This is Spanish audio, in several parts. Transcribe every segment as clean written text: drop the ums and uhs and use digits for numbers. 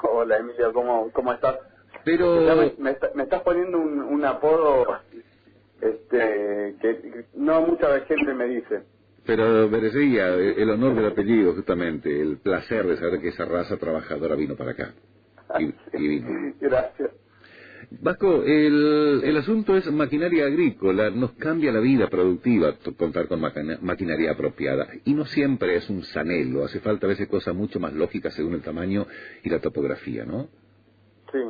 Hola Emilio, ¿cómo estás? Pero Ya me estás poniendo un apodo que no mucha gente me dice. pero merecería el honor del apellido, justamente, el placer de saber que esa raza trabajadora vino para acá. Y vino. Gracias. Vasco, el asunto es maquinaria agrícola. Nos cambia la vida productiva contar con maquinaria apropiada. Y no siempre es un zanelo. Hace falta a veces cosas mucho más lógicas según el tamaño y la topografía, ¿no? Sí.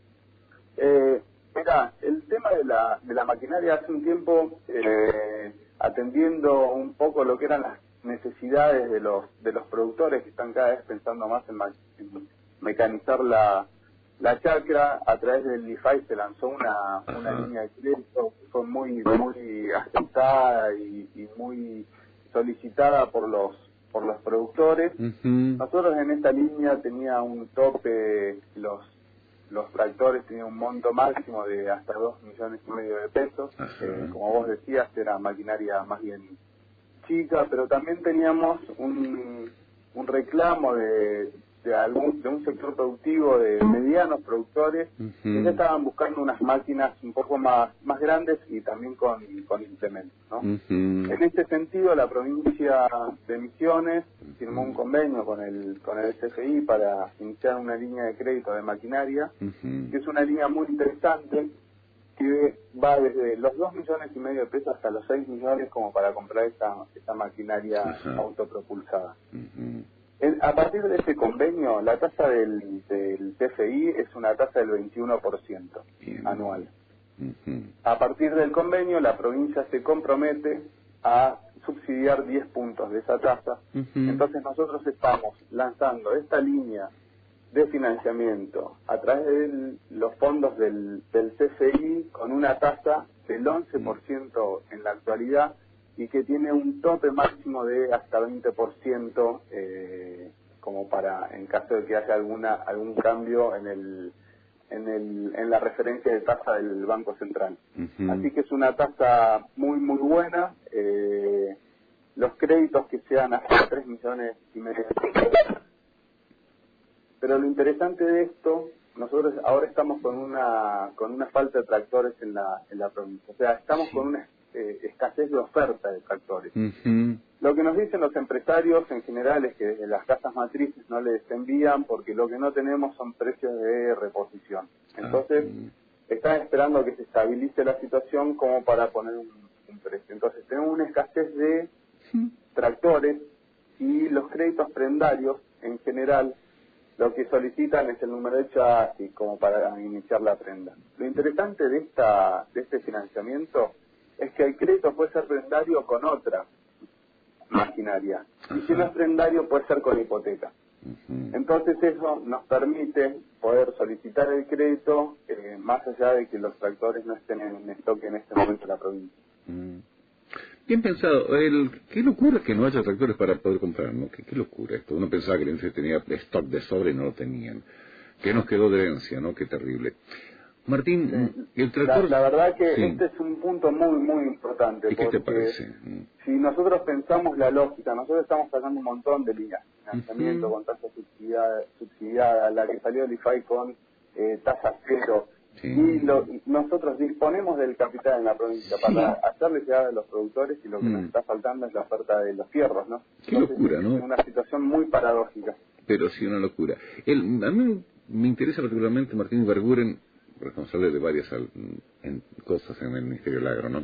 Mira, el tema de la maquinaria hace un tiempo, atendiendo un poco lo que eran las necesidades de los productores que están cada vez pensando más en mecanizar la chacra. A través del IFAI se lanzó una línea de crédito que fue muy aceptada y muy solicitada por los productores. Nosotros en esta línea tenía un tope, los tractores tenían un monto máximo de hasta 2,5 millones de pesos. Como vos decías, era maquinaria más bien chica, pero también teníamos un reclamo de un sector productivo, de medianos productores, que ya estaban buscando unas máquinas un poco más grandes y también con implementos, ¿no? En este sentido, la provincia de Misiones firmó un convenio con el CFI para iniciar una línea de crédito de maquinaria, que es una línea muy interesante, que va desde los 2,5 millones de pesos hasta los 6 millones como para comprar esta maquinaria autopropulsada. A partir de ese convenio, la tasa del CFI es una tasa del 21% anual. A partir del convenio, la provincia se compromete a subsidiar 10 puntos de esa tasa. Entonces nosotros estamos lanzando esta línea de financiamiento a través de los fondos del CFI con una tasa del 11% en la actualidad, y que tiene un tope máximo de hasta 20%, como para, en caso de que haya algún cambio en la referencia de tasa del Banco Central. Así que es una tasa muy buena. Los créditos que sean hasta 3,5 millones. Pero lo interesante de esto, nosotros ahora estamos con una falta de tractores en la provincia. O sea, estamos con una escasez de oferta de tractores. Lo que nos dicen los empresarios en general es que desde las casas matrices no les envían porque lo que no tenemos son precios de reposición. Entonces, están esperando que se estabilice la situación como para poner un precio. Entonces, tenemos una escasez de tractores, y los créditos prendarios en general lo que solicitan es el número de chasis como para iniciar la prenda. Lo interesante de este financiamiento es que el crédito puede ser prendario con otra maquinaria, y si no es prendario puede ser con hipoteca. Entonces eso nos permite poder solicitar el crédito más allá de que los tractores no estén en stock en este momento en la provincia. Bien pensado. Qué locura que no haya tractores para poder comprar, ¿no? Qué locura esto. Uno pensaba que el INSE tenía stock de sobre y no lo tenían. ¿Qué nos quedó de herencia, no? Qué terrible. Martín, el tractor... La verdad que este es un punto muy importante. ¿Y qué te parece? Si nosotros pensamos la lógica, nosotros estamos sacando un montón de líneas de financiamiento con tasa subsidiada, la que salió del IFAI con tasa cero. Y nosotros disponemos del capital en la provincia para hacerle llegar a los productores, y lo que nos está faltando es la oferta de los fierros, ¿no? Qué locura, ¿no? Es una situación muy paradójica. Pero sí, una locura. A mí me interesa particularmente Martín Ibarguren, responsable de varias cosas en el Ministerio del Agro, ¿no?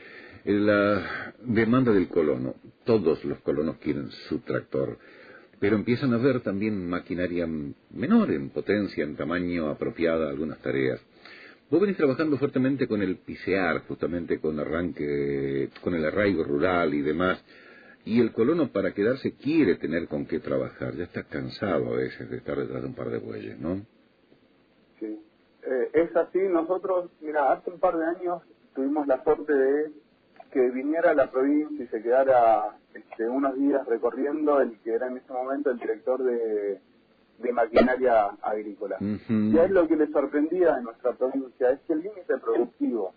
La demanda del colono. Todos los colonos quieren su tractor, pero empiezan a ver también maquinaria menor en potencia, en tamaño, apropiada a algunas tareas. Vos venís trabajando fuertemente con el PICEAR, justamente con el arraigo rural y demás, y el colono para quedarse quiere tener con qué trabajar, ya está cansado a veces de estar detrás de un par de bueyes, ¿no? Sí, es así. Nosotros, mira, hace un par de años tuvimos la suerte de que viniera a la provincia y se quedara unos días recorriendo el que era en ese momento el director de maquinaria agrícola. Y a él lo que le sorprendía de nuestra provincia es que el límite productivo,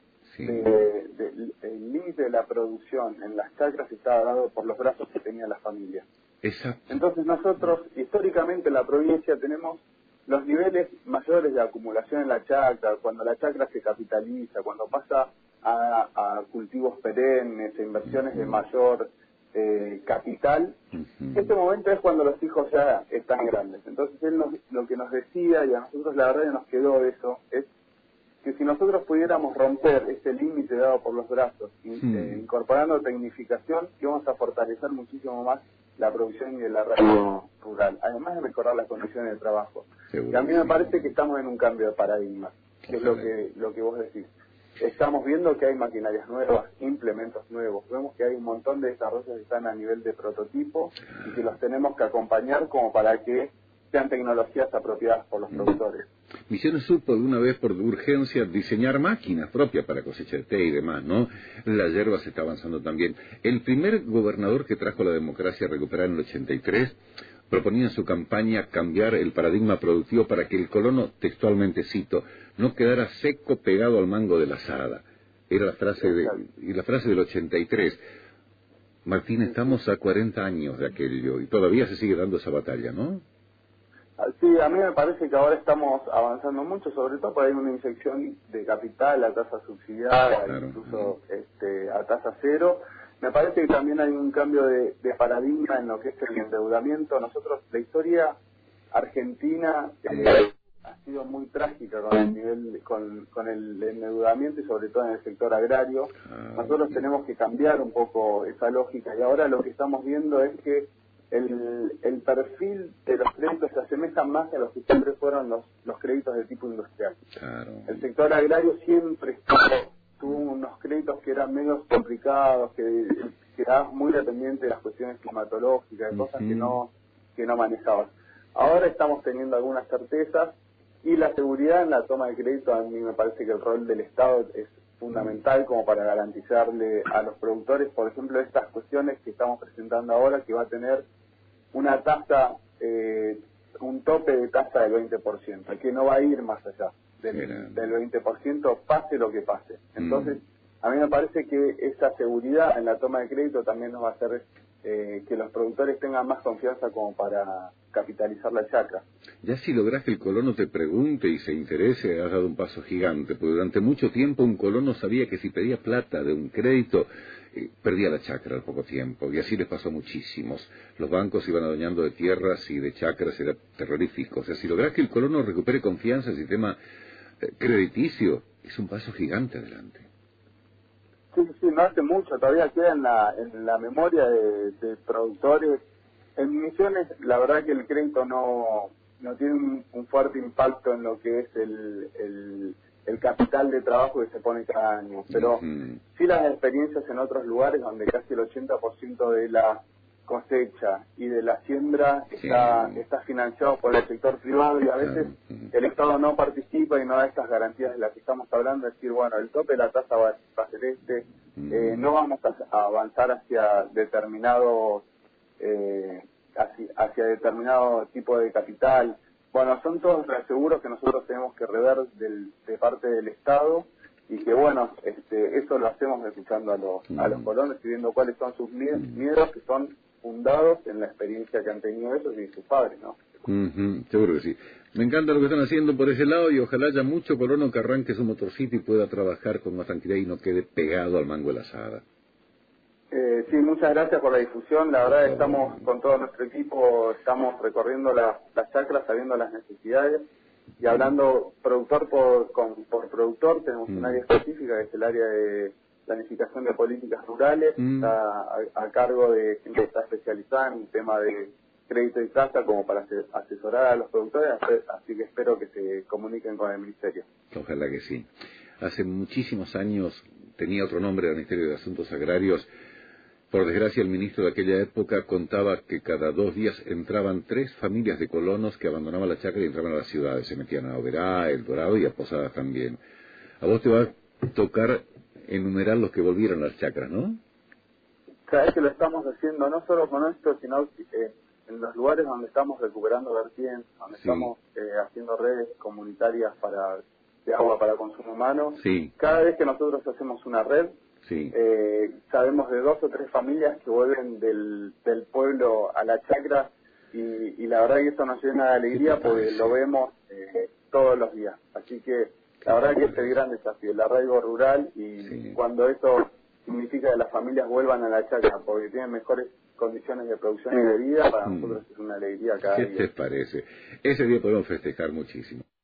el límite de la producción en las chacras estaba dado por los brazos que tenía la familia. Exacto. Entonces nosotros, históricamente en la provincia tenemos los niveles mayores de acumulación en la chacra, cuando la chacra se capitaliza, cuando pasa a cultivos perennes, a inversiones de mayor capital, este momento es cuando los hijos ya están grandes. Entonces él lo que nos decía, y a nosotros la verdad que nos quedó eso, es que si nosotros pudiéramos romper ese límite dado por los brazos, incorporando tecnificación, íbamos a fortalecer muchísimo más la producción y el arraigo rural, además de mejorar las condiciones de trabajo. Y a mí me parece que estamos en un cambio de paradigma, que es lo que vos decís. Estamos viendo que hay maquinarias nuevas, implementos nuevos, vemos que hay un montón de desarrollos que están a nivel de prototipo y que los tenemos que acompañar como para que sean tecnologías apropiadas por los productores. Misiones supo de una vez por urgencia diseñar máquinas propias para cosecha de té y demás, ¿no? La hierba se está avanzando también. El primer gobernador que trajo la democracia recuperada en el 83 proponía en su campaña cambiar el paradigma productivo para que el colono, textualmente cito, no quedara seco pegado al mango de la azada. Era la frase del 83. Martín, estamos a 40 años de aquello y todavía se sigue dando esa batalla, ¿no? Sí, a mí me parece que ahora estamos avanzando mucho, sobre todo porque hay una inyección de capital a tasa subsidiada, claro, incluso a tasa cero. Me parece que también hay un cambio de paradigma en lo que es el endeudamiento. Nosotros, la historia argentina ha sido muy trágica con el nivel, con el endeudamiento y sobre todo en el sector agrario. Nosotros tenemos que cambiar un poco esa lógica y ahora lo que estamos viendo es que el perfil de los créditos se asemeja más a los que siempre fueron los créditos de tipo industrial. Claro. El sector agrario siempre tuvo unos créditos que eran menos complicados, que quedaban muy dependientes de las cuestiones climatológicas, de cosas que no manejabas. Ahora estamos teniendo algunas certezas y la seguridad en la toma de crédito, a mí me parece que el rol del Estado es fundamental como para garantizarle a los productores, por ejemplo, estas cuestiones que estamos presentando ahora, que va a tener una tasa, un tope de tasa del 20%, que no va a ir más allá del 20%, pase lo que pase. Entonces, a mí me parece que esa seguridad en la toma de crédito también nos va a hacer que los productores tengan más confianza como para capitalizar la chacra. Ya si logras que el colono te pregunte y se interese, has dado un paso gigante, porque durante mucho tiempo un colono sabía que si pedía plata de un crédito, perdía la chacra al poco tiempo, y así les pasó a muchísimos. Los bancos iban adueñando de tierras y de chacras, era terrorífico. O sea, si logras que el colono recupere confianza en el sistema crediticio, es un paso gigante adelante. Sí, no hace mucho, todavía queda en la memoria de productores. En Misiones, la verdad que el crédito no tiene un fuerte impacto en lo que es el capital de trabajo que se pone cada año, pero sí las experiencias en otros lugares donde casi el 80% de la cosecha y de la siembra está financiado por el sector privado y a veces el Estado no participa y no da estas garantías de las que estamos hablando, es decir, bueno, el tope de la tasa va a ser no vamos a avanzar hacia determinado tipo de capital. Bueno, son todos reaseguros que nosotros tenemos que rever de parte del Estado y que bueno, eso lo hacemos escuchando a los colonos y viendo cuáles son sus miedos que son fundados en la experiencia que han tenido ellos y sus padres, ¿no? Seguro que sí. Me encanta lo que están haciendo por ese lado y ojalá haya mucho colono que arranque su motorcito y pueda trabajar con más tranquilidad y no quede pegado al mango de la azada. Sí, muchas gracias por la difusión. La verdad estamos con todo nuestro equipo, estamos recorriendo las chacras, sabiendo las necesidades y hablando productor por productor. Tenemos un área específica que es el área de planificación de políticas rurales, está a cargo de gente que está especializada en un tema de crédito y tasa como para asesorar a los productores, así que espero que se comuniquen con el Ministerio. Ojalá que sí. Hace muchísimos años tenía otro nombre el Ministerio de Asuntos Agrarios. Por desgracia, el ministro de aquella época contaba que cada 2 días entraban 3 familias de colonos que abandonaban la chacra y entraban a las ciudades. Se metían a Oberá, El Dorado y a Posadas también. A vos te va a tocar enumerar los que volvieron a las chacras, ¿no? Cada vez que lo estamos haciendo, no solo con esto, sino en los lugares donde estamos recuperando vertientes, donde estamos haciendo redes comunitarias de agua para consumo humano. Cada vez que nosotros hacemos una red, sabemos de 2 o 3 familias que vuelven del pueblo a la chacra y la verdad que esto nos llena de alegría porque lo vemos todos los días. Así que la verdad que este es el gran desafío, el arraigo rural, y cuando eso significa que las familias vuelvan a la chacra porque tienen mejores condiciones de producción y de vida, para nosotros es una alegría cada día. ¿Qué te parece? Ese día podemos festejar muchísimo.